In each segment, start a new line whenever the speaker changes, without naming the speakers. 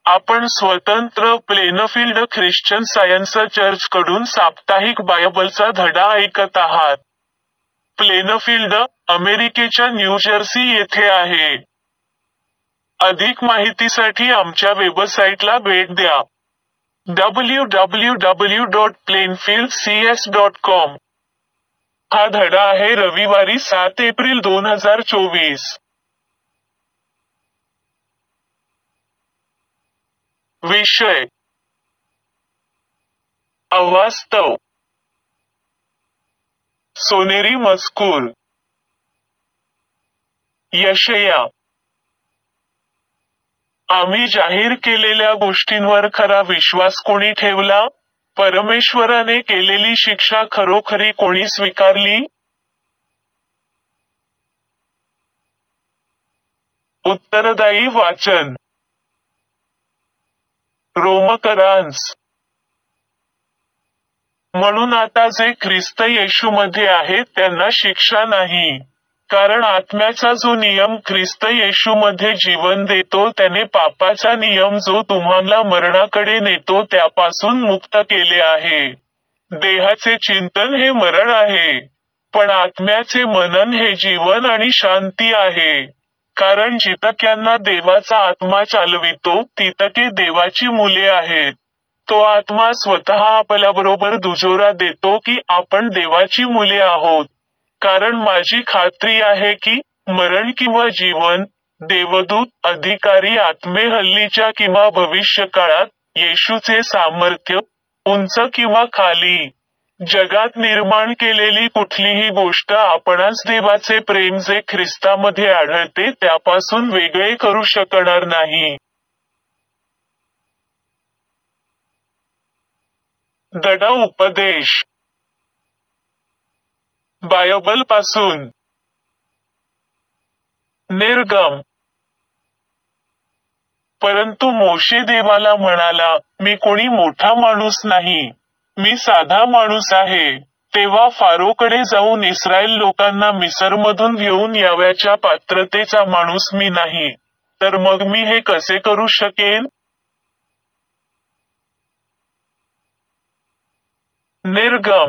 आपण स्वतंत्र Plainfield Christian science church कडून साप्ताहिक बायबलचा धडा ऐकत आहात. प्लेनफील्ड, अमेरिकेच्या न्यूजर्सी येथे आहे. अधिक माहितीसाठी आमच्या वेबसाईटला भेट द्या. www.plainfieldcs.com. हा धडा आहे रविवारी 7 एप्रिल 2024. विषय: अवास्तव. सोनेरी मजकूर. यशया. आम्ही जाहीर केलेल्या गोष्टींवर खरा विश्वास कोणी ठेवला? परमेश्वराने केलेली शिक्षा खरोखरी कोणी स्वीकारली? उत्तरदायी वाचन. रोमकरांस. म्हणून आता जे ख्रिस्त येशूमध्ये आहेत त्यांना शिक्षा नाही. कारण आत्म्याचा जो नियम ख्रिस्त येशूमध्ये जीवन देतो त्याने पापाचा नियम जो तुम्हाला मरणाकडे नेतो त्यापासून मुक्त केले आहे. देहाचे चिंतन हे मरण आहे, पण आत्म्याचे मनन हे जीवन आणि शांती आहे. कारण जितक्यांना देवाचा आत्मा चालवितो तितके देवाची मुले आहेत. तो आत्मा स्वतः आपल्याबरोबर दुजोरा देतो की आपण देवाची मुले आहोत. कारण माझी खात्री आहे की मरण किंवा जीवन, देवदूत, अधिकारी आत्मे हल्लीच्या किंवा भविष्यकाळात, येशूचे सामर्थ्य, उंच किंवा खाली, जगात निर्माण केलेली कुठलीही गोष्ट आपणास देवाचे प्रेम जे ख्रिस्तामध्ये आढळते त्यापासून वेगळे करू शकणार नाही. धडा उपदेश. बायबलपासून. निर्गम. परंतु मोशे देवाला म्हणाला, मी कोणी मोठा माणूस नाही, मी साधा माणूस आहे. तेव्हा फारोकडे जाऊन इस्रायल लोकांना मिसरमधून घेऊन यावयाच्या पात्रतेचा माणूस मी नाही. तर मग मी हे कसे करू शकेन? निर्गम.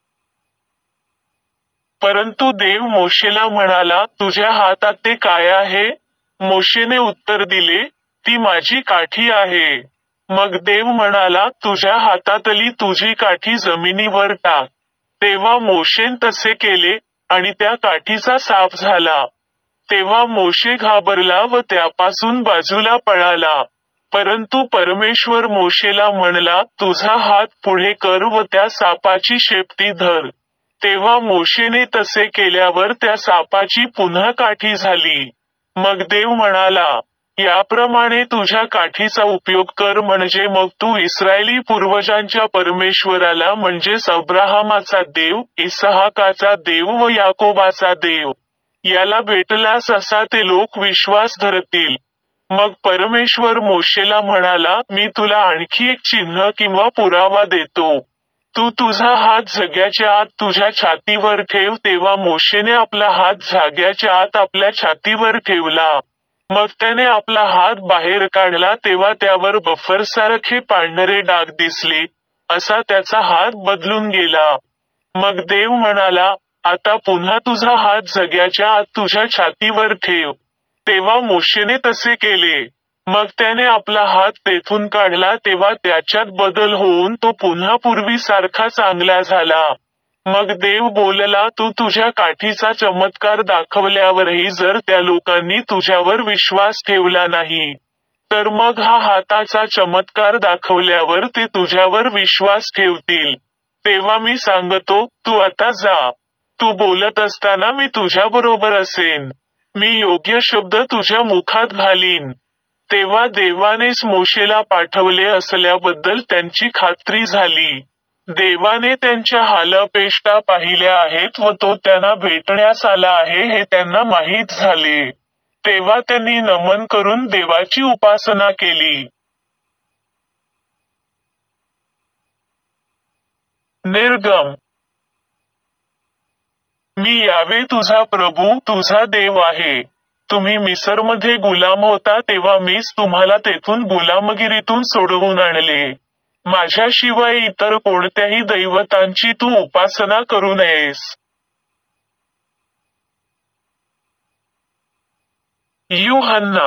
परंतु देव मोशेला म्हणाला, तुझ्या हातात ते काय आहे? मोशेने उत्तर दिले, ती माझी काठी आहे. मग देव म्हणाला, तुझ्या हातातली तुझी काठी जमिनीवर टाक. तेव्हा मोशेन तसे केले, आणि त्या काठीचा साप झाला. तेव्हा मोशे घाबरला व त्यापासून बाजूला पळाला. परंतु परमेश्वर मोशेला म्हणला, तुझा हात पुढे कर व त्या सापाची शेपटी धर. तेव्हा मोशेने तसे केल्यावर त्या सापाची पुन्हा काठी झाली. मग देव म्हणाला, याप्रमाणे तुझ्या काठीचा उपयोग कर म्हणजे मग तू इस्रायली पूर्वजांच्या परमेश्वराला म्हणजेच अब्राहामाचा देव, इसहाकाचा देव व याकोबाचा देव याला भेटलास असा ते लोक विश्वास धरतील. मग परमेश्वर मोशेला म्हणाला, मी तुला आणखी एक चिन्ह किंवा पुरावा देतो. तू तुझा हात झग्याच्या आत तुझ्या छातीवर ठेव. तेव्हा मोशेने आपला हात झाग्याच्या आत आपल्या छातीवर ठेवला. मग त्याने आपला हात बाहेर काढला तेव्हा त्यावर बफरसारखे पांढरे डाग दिसले, असा त्याचा हात बदलून गेला. मग देव म्हणाला, आता पुन्हा तुझा हात झग्याच्या आत तुझ्या छातीवर ठेव. तेव्हा मोशेने तसे केले. मग त्याने आपला हात तेथून काढला तेव्हा त्याच्यात बदल होऊन तो पुन्हा पूर्वीसारखा चांगला झाला. मग देव बोलला, तू तुझ्या काठीचा चमत्कार दाखवल्यावरही जर त्या लोकांनी तुझ्यावर विश्वास ठेवला नाही, तर मग हा हाताचा चमत्कार दाखवल्यावर ते तुझ्यावर विश्वास ठेवतील. तेव्हा मी सांगतो, तू आता जा. तू बोलत असताना मी तुझ्याबरोबर असेन. मी योग्य शब्द तुझ्या मुखात घालीन. तेव्हा देवानेच मोशेला पाठवले असल्याबद्दल त्यांची खात्री झाली. देवाने त्यांच्या हालअपेष्टा पाहिल्या आहेत व तो त्यांना भेटण्यास आला आहे हे त्यांना माहीत झाले. तेव्हा त्यांनी नमन करून देवाची उपासना केली. निर्गम. मी यावे तुझा प्रभू तुझा देव आहे. तुम्ही मिसरमध्ये गुलाम होता तेव्हा मीच तुम्हाला तेथून गुलामगिरीतून सोडवून आणले. माझ्याशिवाय इतर कोणत्याही दैवतांची तू उपासना करू नयेस. यूहन्ना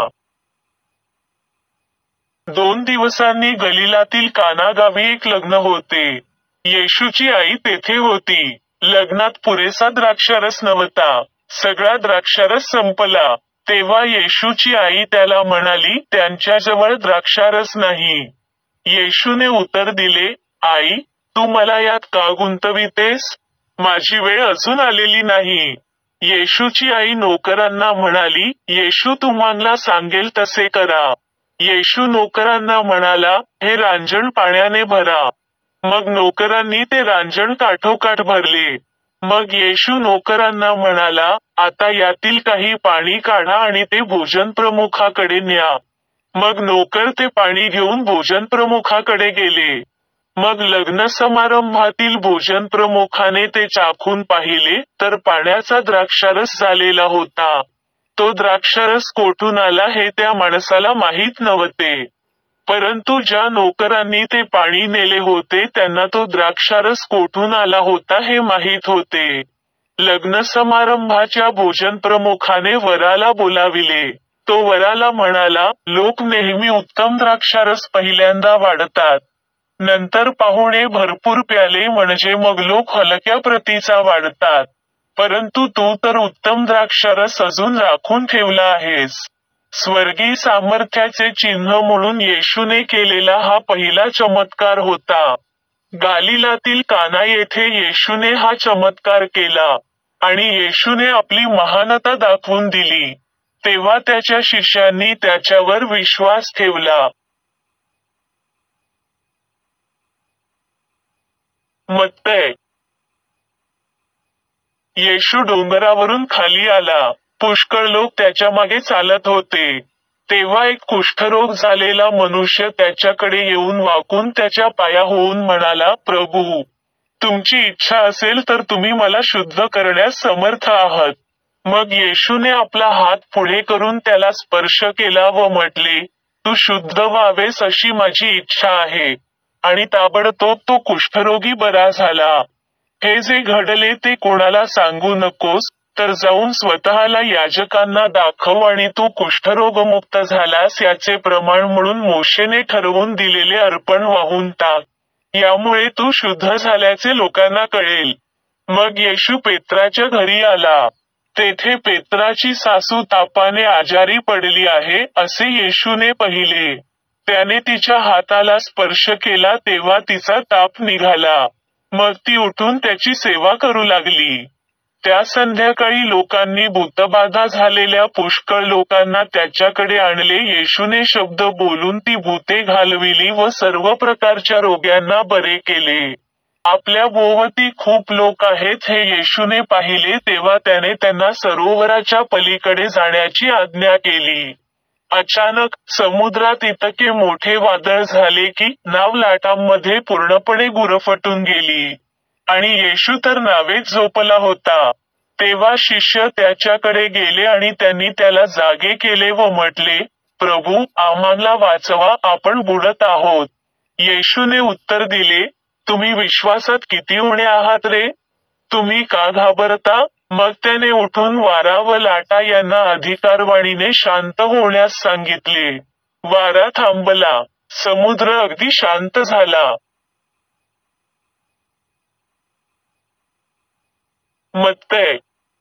2 दिवसांनी गलिलातील काना गावी एक लग्न होते. येशूची आई तेथे होती. लग्नात पुरेसा द्राक्षारस नव्हता. सगळा द्राक्षारस संपला. तेव्हा येशूची आई त्याला म्हणाली, त्यांच्याजवळ द्राक्षारस नाही. येशूने उत्तर दिले, आई, तू मला यात का गुंतवितेस? माझी वेळ अजून आलेली नाही. येशूची आई नोकरांना म्हणाली, येशू तुम्हाला सांगेल तसे करा. येशू नोकरांना म्हणाला, हे रांजण पाण्याने भरा. मग नोकरांनी ते रांजण काठोकाठ भरले. मग येशू नोकरांना म्हणाला, आता यातील काही पाणी काढा आणि ते भोजन प्रमुखाकडे न्या. मग नोकर ते पाणी घेऊन भोजन प्रमुखाकडे गेले. मग लग्न समारंभातील भोजन प्रमुखाने ते चाखून पाहिले, तर पाण्याचा द्राक्षारस झालेला होता. तो द्राक्षारस कोठून आला हे त्या माणसाला माहीत नव्हते. परंतु ज्या नोकरांनी ते पाणी नेले होते त्यांना तो द्राक्षारस कोठून आला होता हे माहीत होते. लग्न समारंभाच्या भोजन प्रमुखाने वराला बोलाविले. तो वराला म्हणाला, लोक नेहमी उत्तम द्राक्षारस पहिल्यांदा वाढतात. नंतर पाहुणे भरपूर प्याले म्हणजे मग लोक हलक्या प्रतीचा वाढतात. परंतु तू तर उत्तम द्राक्षारस अजून राखून ठेवला आहेस. स्वर्गीय सामर्थ्याचे चिन्ह म्हणून येशूने केलेला हा पहिला चमत्कार होता. गालिलातील काना येथे येशूने हा चमत्कार केला. आणि येशूने आपली महानता दाखवून दिली. तेव्हा त्याच्या शिष्यांनी त्याच्यावर विश्वास ठेवला. मत्तय येशू डोंगरावरून खाली आला. पुष्कळ लोक त्याच्या मागे चालत होते. तेव्हा एक कुष्ठरोग झालेला मनुष्य त्याच्याकडे येऊन वाकून त्याच्या पाया होऊन म्हणाला, प्रभू, तुमची इच्छा असेल तर तुम्ही मला शुद्ध करण्यास समर्थ आहात. मग येशूने आपला हात पुढे करून त्याला स्पर्श केला व म्हटले, तू शुद्ध व्हावेस अशी माझी इच्छा आहे. आणि ताबडतोब तो कुष्ठरोगी बरा झाला. हे जे घडले ते कोणाला सांगू नकोस, तर जाऊन स्वतःला याजकांना दाखव आणि तू कुष्ठरोगमुक्त झालास याचे प्रमाण म्हणून मोशेने ठरवून दिलेले अर्पण वाहून टाक. यामुळे तू शुद्ध झाल्याचे लोकांना कळेल. मग येशू पेत्राच्या घरी आला. तेथे पेत्राची सासू तापाने आजारी पडली आहे असे येशूने पाहिले. त्याने तिच्या हाताला स्पर्श केला तेव्हा तिचा ताप निघाला. मग ती उठून त्याची सेवा करू लागली. त्या संध्याकाळी लोकांनी भूतबाधा झालेल्या पुष्कळ लोकांना त्याच्याकडे आणले. येशूने शब्द बोलून ती भूते घालविली व सर्व प्रकारच्या रोग्यांना बरे केले. आपल्या भोवती खूप लोक आहेत हे येशूने पाहिले तेव्हा त्याने त्यांना सरोवराच्या पलीकडे जाण्याची आज्ञा केली. अचानक समुद्रात इतके मोठे वादळ झाले की नाव लाटांमध्ये पूर्णपणे गुरफटून गेली. आणि येशू तर नावेत झोपला होता. तेव्हा शिष्य त्याच्याकडे गेले आणि त्यांनी त्याला जागे केले व म्हटले, प्रभू, आम्हाला वाचवा, आपण बुडत आहोत. येशूने उत्तर दिले, तुम्ही विश्वासात किती उणे आहात रे? तुम्ही का घाबरता? मग त्याने उठून वारा व लाटा यांना अधिकारवाणीने शांत होण्यास सांगितले. वारा थांबला. समुद्र अगदी शांत झाला. मत्तय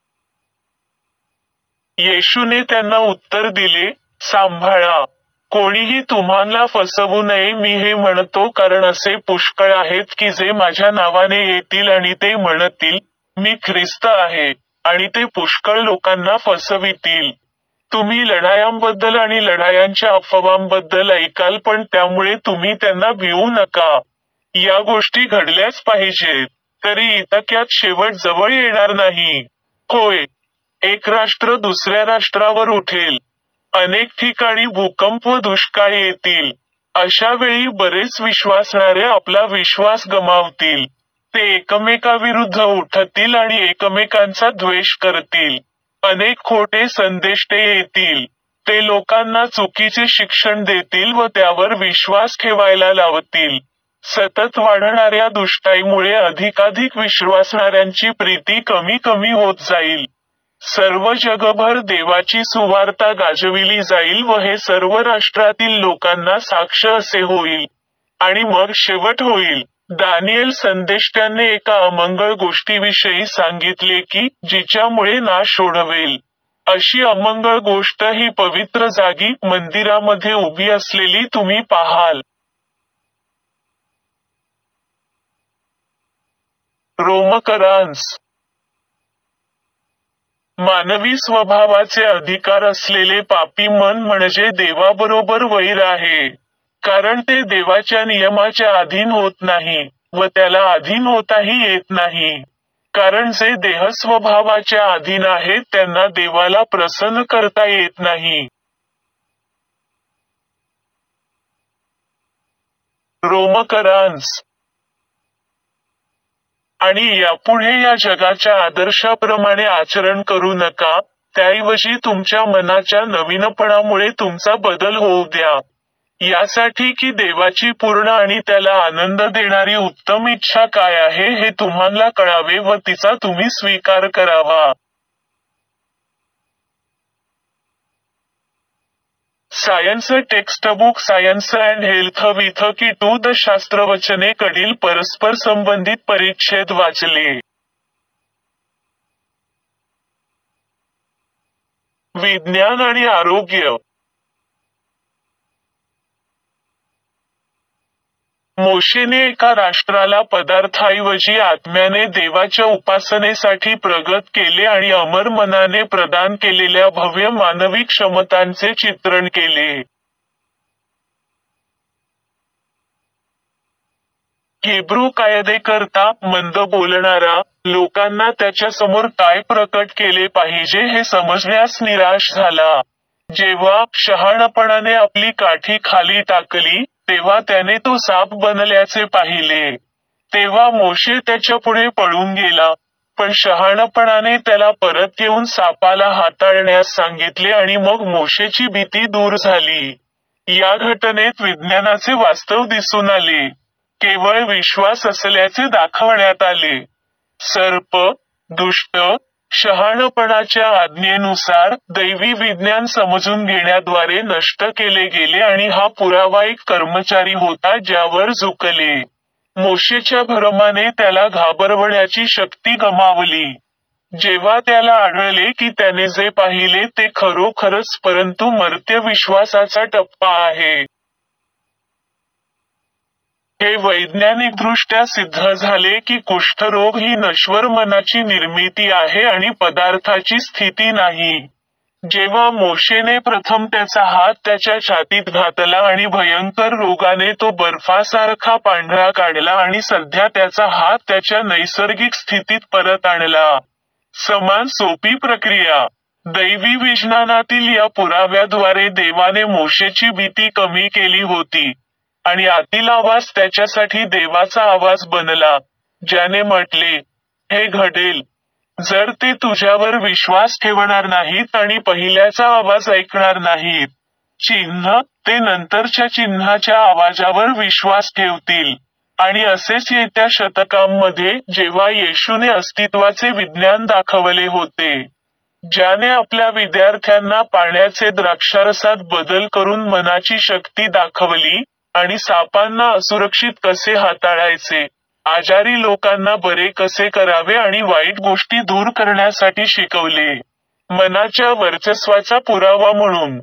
येशूने त्यांना उत्तर दिले, सांभाळा. कोणीही तुम्हाला फसवू नये मी हे म्हणतो, कारण असे पुष्कळ आहेत की जे माझ्या नावाने येतील आणि ते म्हणतील, मी ख्रिस्त आहे, आणि ते पुष्कळ लोकांना फसवितील. तुम्ही लढायांबद्दल आणि लढायांच्या अफवांबद्दल ऐकाल, पण त्यामुळे तुम्ही त्यांना भिवू नका. या गोष्टी घडल्याच पाहिजेत. तरी इतक्यात शेवट जवळ येणार नाही. होय, एक राष्ट्र दुसऱ्या राष्ट्रावर उठेल. अनेक ठिकाणी भूकंप व दुष्काळ येतील. अशा वेळी बरेच विश्वासणारे आपला विश्वास गमावतील. ते एकमेकाविरुद्ध उठतील आणि एकमेकांचा द्वेष करतील. अनेक खोटे संदेष्टे येतील. ते लोकांना चुकीचे शिक्षण देतील व त्यावर विश्वास ठेवायला लावतील. सतत वाढणाऱ्या दुष्टाईमुळे अधिकाधिक विश्वासणाऱ्यांची प्रीती कमी कमी होत जाईल. सर्व जगभर देवाची सुवार्ता गाजविली जाईल व हे सर्व राष्ट्रातील लोकांना साक्ष असे होईल. आणि मग शेवट होईल. दानिएल संदेष्ट्याने एका अमंगळ गोष्टीविषयी सांगितले की जिच्यामुळे नाश ओढवेल. अशी अमंगळ गोष्ट ही पवित्र जागी मंदिरामध्ये उभी असलेली तुम्ही पाहाल. रोमकरांस मानवी स्वभावाचे अधिकार असलेले पापी मन म्हणजे देवाबरोबर वैर आहे. कारण ते देवाच्या नियमाच्या अधीन होत नाही व त्याला अधीन होताही येत नाही. कारण जे देहस्वभावाच्या अधीन आहेत त्यांना देवाला प्रसन्न करता येत नाही. रोमकरांस आणि यापुढे या जगाच्या आदर्शाप्रमाणे आचरण करू नका, त्याऐवजी तुमच्या मनाच्या नवीनपणामुळे तुमचा बदल होऊ द्या. यासाठी की देवाची पूर्ण आणि त्याला आनंद देणारी उत्तम इच्छा काय आहे हे तुम्हाला कळावे व तिचा तुम्ही स्वीकार करावा. Science textbook science and health with key to the शास्त्रवचने कडील परस्पर संबंधित परिच्छेद वाचले. विज्ञान आणि आरोग्य. मोशेने एका राष्ट्राला पदार्थाऐवजी आत्म्याने देवाच्या उपासनेसाठी प्रगत केले आणि अमर मनाने प्रदान केलेल्या भव्य मानवी क्षमतांचे चित्रण केले. हिब्रू कायदेकर्ता, मंद बोलणारा, लोकांना त्याच्यासमोर काय प्रकट केले पाहिजे हे समजण्यास निराश झाला. जेव्हा शहाणपणाने आपली काठी खाली टाकली, तेव्हा त्याने तो साप बनल्याचे पाहिले. तेव्हा मोशे त्याच्यापुढे पळून गेला, पण शहाणपणाने त्याला परत येऊन सापाला हाताळण्यास सांगितले आणि मग मोशेची भीती दूर झाली. या घटनेत विज्ञानाचे वास्तव दिसून आले. केवळ विश्वास असल्याचे दाखवण्यात आले. सर्प, दुष्ट, शहाणपणाच्या आज्ञेनुसार दैवी विज्ञान समजून घेण्याद्वारे नष्ट केले गेले आणि हा पुरावा एक कर्मचारी होता ज्यावर झुकले. मोशेच्या भरमाने त्याला घाबरवण्याची शक्ती गमावली. जेव्हा त्याला आढळले की त्याने जे पाहिले ते खरोखरच परंतु मर्त्य विश्वासाचा टप्पा आहे. हे वैज्ञानिकदृष्ट्या सिद्ध झाले की कुष्ठरोग ही नश्वर मनाची निर्मिती आहे आणि पदार्थाची स्थिती नाही. जेव्हा मोशेने प्रथम त्याचा हात त्याच्या छातीत घातला आणि भयंकर रोगाने तो बर्फासारखा पांढरा काढला आणि सध्या त्याचा हात त्याच्या नैसर्गिक स्थितीत परत आणला. समान सोपी प्रक्रिया. दैवी विज्ञानातील या पुराव्याद्वारे देवाने मोशेची भीती कमी केली होती. आणि आतील आवाज त्याच्यासाठी देवाचा आवाज बनला, ज्याने म्हटले, हे घडेल. जर ते तुझ्यावर विश्वास ठेवणार नाहीत आणि पहिल्याचा आवाज ऐकणार नाहीत, चिन्ह, ते नंतरच्या चिन्हाच्या आवाजावर विश्वास ठेवतील. आणि असेच येत्या शतकांमध्ये जेव्हा येशूने अस्तित्वाचे विज्ञान दाखवले होते, ज्याने आपल्या विद्यार्थ्यांना पाण्याचे द्राक्षारसात बदल करून मनाची शक्ती दाखवली, आणि सापांना असुरक्षित कसे हाताळायचे, आजारी लोकांना बरे कसे करावे आणि वाईट गोष्टी दूर करण्यासाठी शिकवले. मनाच्या वर्चस्वाचा पुरावा म्हणून.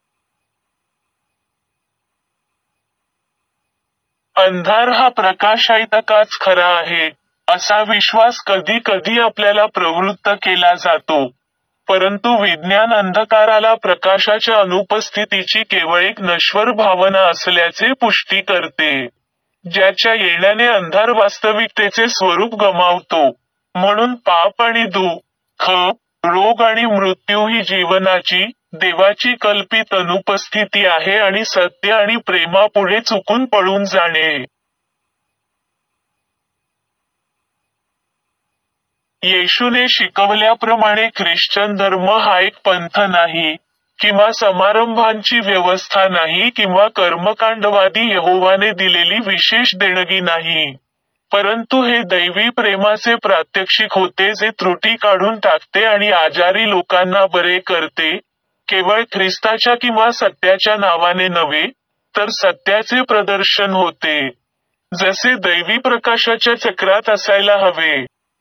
अंधार हा प्रकाशाइतकाच खरा आहे, असा विश्वास कधी कधी आपल्याला प्रवृत्त केला जातो. परंतु विज्ञान अंधकाराला प्रकाशाच्या अनुपस्थितीची केवळ एक नश्वर भावना असल्याचे पुष्टी करते. ज्याच्या येण्याने अंधार वास्तविकतेचे स्वरूप गमावतो. म्हणून पाप आणि दुःख, रोग आणि मृत्यू ही जीवनाची, देवाची कल्पित अनुपस्थिती आहे आणि सत्य आणि प्रेमापुढे चुकून पळून जाणे. येशूने शिकवल्याप्रमाणे ख्रिश्चन धर्म हा एक पंथ नाही, किंवा समारंभांची व्यवस्था नाही, किंवा कर्मकांडवादी यहोवाने दिलेली विशेष देणगी नाही. परंतु हे दैवी प्रेमाचे प्रात्यक्षिक होते जे त्रुटी काढून टाकते आणि आजारी लोकांना बरे करते, केवळ ख्रिस्ताच्या किंवा सत्याच्या नावाने नव्हे, तर सत्याचे प्रदर्शन होते, जसे दैवी प्रकाशाच्या चक्रात असायला हवे.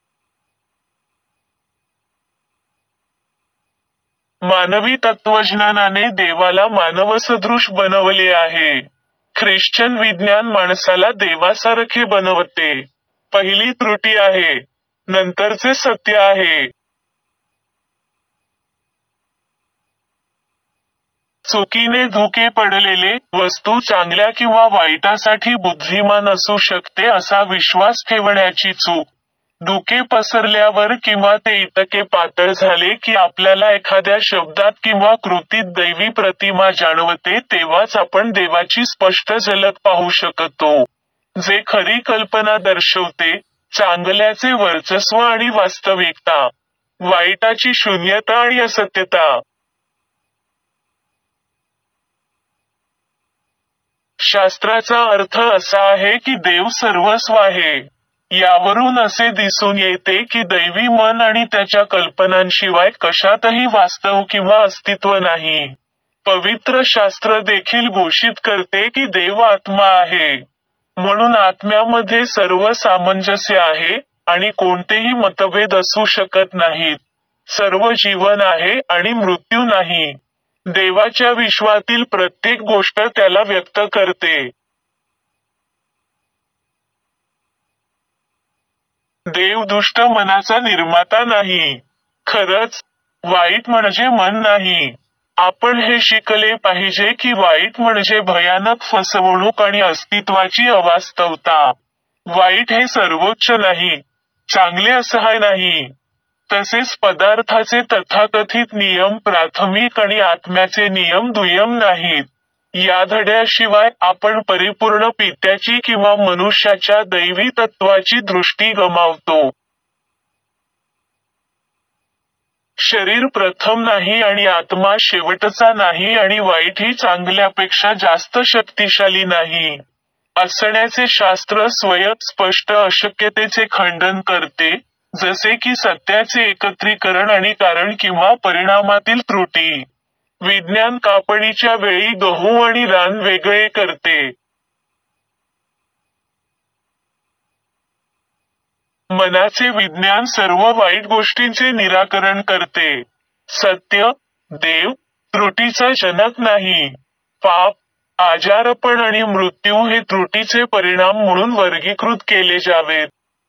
मानवी तत्वज्ञानाने देवाला मानवसदृश बनवले आहे. ख्रिश्चन विज्ञान माणसाला देवासारखे बनवते. पहिली त्रुटी आहे, नंतरचे सत्य आहे. चुकीने धुके पडलेले वस्तू चांगल्या किंवा वाईटासाठी बुद्धिमान असू शकते असा विश्वास ठेवण्याची चूक. धुके पसरल्यावर किंवा ते इतके पातळ झाले की आपल्याला एखाद्या शब्दात किंवा कृतीत दैवी प्रतिमा जाणवते, तेव्हाच आपण देवाची स्पष्ट झलक पाहू शकतो, जे खरी कल्पना दर्शवते, चांगल्याचे वर्चस्व आणि वास्तविकता, वाईटाची शून्यता आणि असत्यता. शास्त्राचा अर्थ असा आहे की देव सर्वस्व आहे. यावरून असे दिसून येते की दैवी मन आणि त्याच्या कल्पनांशिवाय कशातही वास्तव किंवा अस्तित्व नाही. पवित्र शास्त्र देखील घोषित करते की देव आत्मा आहे. म्हणून आत्म्यामध्ये सर्व सामंजस्य आहे, आणि कोणतेही मतभेद असू शकत नाहीत. सर्व जीवन आहे आणि मृत्यू नाही. देवाच्या विश्वातील प्रत्येक गोष्ट त्याला व्यक्त करते. देव दुष्ट मनाचा निर्माता नाही. खरंच, वाईट म्हणजे मन नाही. आपण हे शिकले पाहिजे की वाईट म्हणजे भयानक फसवणूक आणि अस्तित्वाची अवास्तवता. वाईट हे सर्वोच्च नाही, चांगले असहाय नाही. तसेच पदार्थाचे तथाकथित नियम प्राथमिक आणि आत्म्याचे नियम दुय्यम नाहीत. या धड्याशिवाय आपण परिपूर्ण पित्याची किंवा मनुष्याच्या दैवी तत्वाची दृष्टी गमावतो. शरीर प्रथम नाही आणि आत्मा शेवटचा नाही, आणि वाईटही चांगल्यापेक्षा जास्त शक्तिशाली नाही असण्याचे शास्त्र स्वयं स्पष्ट अशक्यतेचे खंडन करते, जसे की सत्याचे एकत्रीकरण आणि कारण किंवा परिणामातील त्रुटी. विज्ञान कापणीच्या वेळी गहू आणि रान वेगळे करते. मनाचे विज्ञान सर्व वाईट गोष्टींचे निराकरण करते. सत्य, देव, त्रुटीचा जनक नाही. पाप, आजारपण आणि मृत्यू हे त्रुटीचे परिणाम म्हणून वर्गीकृत केले जावेत.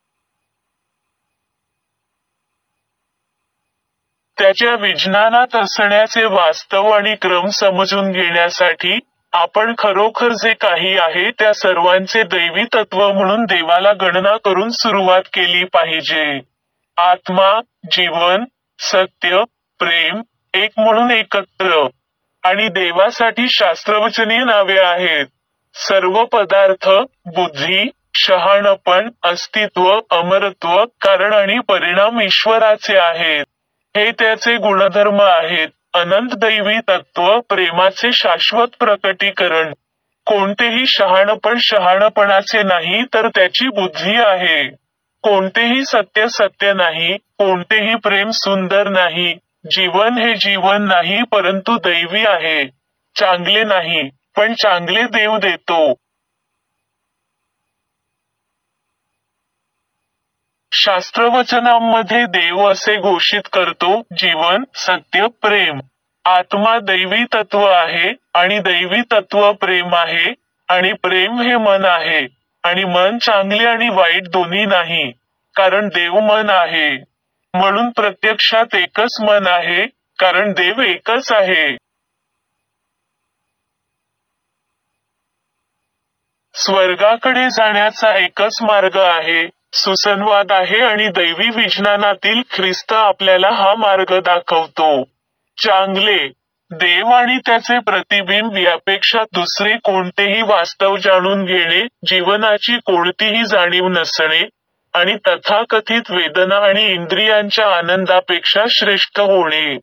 त्याच्या विज्ञानात असण्याचे वास्तव आणि क्रम समजून घेण्यासाठी आपण खरोखर जे काही आहे त्या सर्वांचे दैवी तत्व म्हणून देवाला गणना करून सुरुवात केली पाहिजे. आत्मा, जीवन, सत्य, प्रेम, एक म्हणून एकत्र. आणि देवासाठी शास्त्रवचनीय नावे आहेत. सर्व पदार्थ, बुद्धी, शहाणपण, अस्तित्व, अमरत्व, कारण आणि परिणाम ईश्वराचे आहेत. हे त्याचे गुणधर्म आहेत. अनंत दैवी तत्व, प्रेमाचे शाश्वत प्रकटीकरण. कोणतेही शहाणपण शहाणपणाचे नाही, तर त्याची बुद्धी आहे. कोणतेही सत्य सत्य नाही, कोणतेही प्रेम सुंदर नाही. जीवन हे जीवन नाही, परंतु दैवी आहे. चांगले नाही, पण चांगले देव देतो. शास्त्रवचनांमध्ये देव असे घोषित करतो, जीवन, सत्य, प्रेम. आत्मा दैवी तत्व आहे, आणि दैवी तत्व प्रेम आहे, आणि प्रेम हे मन आहे. आणि मन चांगले आणि वाईट दोन्ही नाही, कारण देव मन आहे. म्हणून प्रत्यक्षात एकच मन आहे, कारण देव एकच आहे. स्वर्गाकडे जाण्याचा एकच मार्ग आहे, सुसंवाद आहे, आणि दैवी विज्ञानातील ख्रिस्त आपल्याला हा मार्ग दाखवतो. चांगले, देव आणि त्याचे प्रतिबिंब यापेक्षा दुसरे कोणतेही वास्तव जाणून घेणे, जीवनाची कोणतीही जाणीव नसणे, आणि तथाकथित वेदना आणि इंद्रियांच्या आनंदापेक्षा श्रेष्ठ होणे.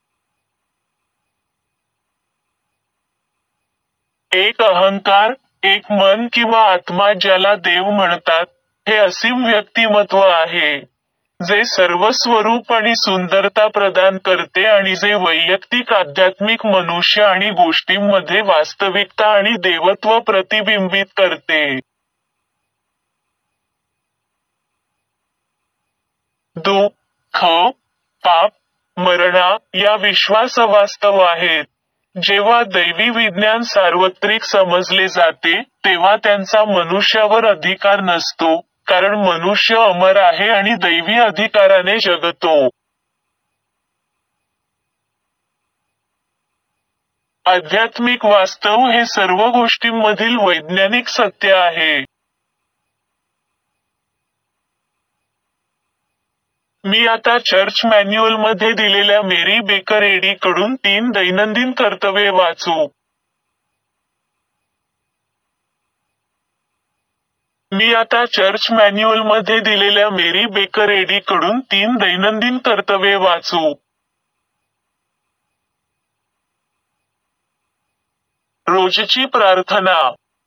एक अहंकार, एक मन किंवा आत्मा ज्याला देव म्हणतात, हे असीम व्यक्तिमत्व आहे. जे सर्व स्वरूप आणि सुंदरता प्रदान करते आणि जे वैयक्तिक आध्यात्मिक मनुष्य आणि गोष्टींमध्ये वास्तविकता आणि देवत्व प्रतिबिंबित करते. दुःख, पाप, मरणा या विश्वास अवास्तव आहेत. जेव्हा दैवी विज्ञान सार्वत्रिक समजले जाते, तेव्हा त्यांचा मनुष्यावर अधिकार नसतो, कारण मनुष्य अमर आहे आणि दैवी अधिकाराने जगतो. आध्यात्मिक वास्तव हे सर्व गोष्टींमधील वैज्ञानिक सत्य आहे. मी आता चर्च मॅन्युअलमध्ये दिलेल्या मेरी बेकर एडी कडून 3 दैनंदिन कर्तव्ये वाचू. मी आता चर्च मॅन्युअलमध्ये दिलेल्या मेरी बेकर एडी कडून 3 दैनंदिन कर्तव्ये वाचू. रोजची प्रार्थना.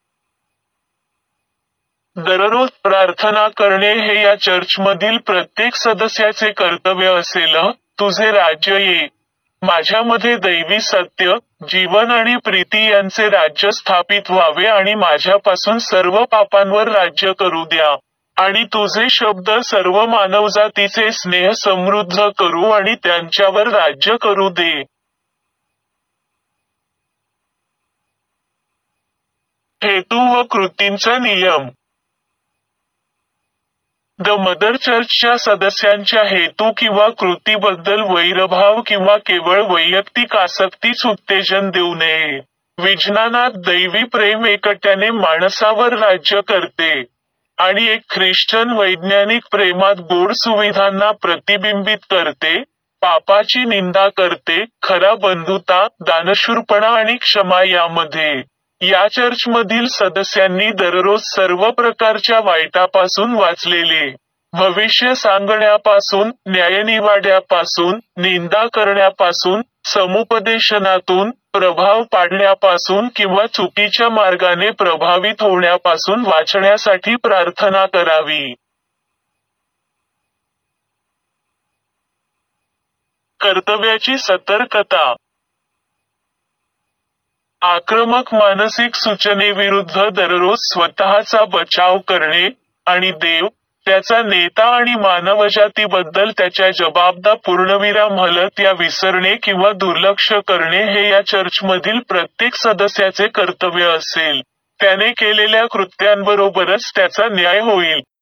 दररोज प्रार्थना करणे हे या चर्चमधील प्रत्येक सदस्याचे कर्तव्य असेल. तुझे राज्य ये. माझ्यामध्ये दैवी सत्य, जीवन आणि प्रीती यांचे राज्य स्थापित व्हावे आणि माझ्यापासून सर्व पापांवर राज्य करू द्या. आणि तुझे शब्द सर्व मानवजातीचे स्नेह समृद्ध करू आणि त्यांच्यावर राज्य करू दे. हेतू व कृतींचा नियम. द मदर चर्चच्या सदस्यांच्या हेतू किंवा कृतीबद्दल वैरभाव किंवा केवळ वैयक्तिक आसक्तीच उत्तेजन देऊ नये. विज्ञानात दैवी प्रेम एकट्याने माणसावर राज्य करते. आणि एक ख्रिश्चन वैज्ञानिक प्रेमात गोड सुविधांना प्रतिबिंबित करते, पापाची निंदा करते, खरा बंधुता, दानशूरपणा आणि क्षमा यामध्ये. या चर्चमधील सदस्यांनी दररोज सर्व प्रकारच्या वाईटापासून वाचलेले. भविष्य सांगण्यापासून, न्यायनिवाड्यापासून, निंदा करण्यापासून, समुपदेशनातून, प्रभाव पाडण्यापासून किंवा चुकीच्या मार्गाने प्रभावित होण्यापासून वाचण्यासाठी प्रार्थना करावी. कर्तव्याची सतर्कता. आक्रमक मानसिक सूचनेविरुद्ध दररोज स्वतःचा बचाव करणे, आणि देव, त्याचा नेता आणि मानवजातीबद्दल त्याच्या जबाबदार पूर्णविराम हलत या विसरणे किंवा दुर्लक्ष करणे हे या चर्चमधील प्रत्येक सदस्याचे कर्तव्य असेल. त्याने केलेल्या कृत्यांबरोबरच त्याचा न्याय होईल.